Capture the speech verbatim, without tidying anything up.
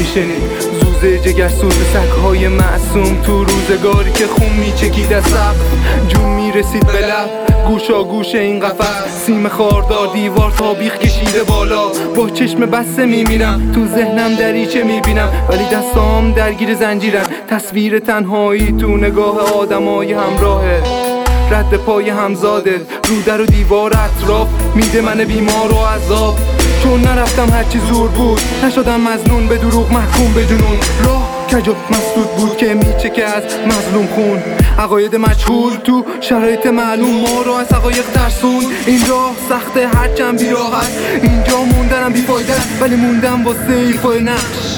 میشنید زوزه جگر سوز سگهای معصوم تو روزگاری که خون میچکید از سقف جون میرسید به لب گوشا گوش این قفس سیم خاردار دیوار تابیخ کشیده بالا با چشم بسته میمیرم تو ذهنم دریچه میبینم ولی دستام درگیر زنجیرن تصویر تنهایی تو نگاه آدمای همراهه رد پای همزادت رو در و دیوار اطراف میده من بیمار و عذاب چون نرفتم هرچی زور بود نشدم مظنون به دروغ محکوم به جنون راه کج و مسدود بود که میچکه از مظلوم خون عقاید مجهول تو شرایط معلوم ما رو از حقایق ترسون این راه سخته هرچند بیراحت اینجا موندنم بیفایده ولی موندم واسه ایفای نقش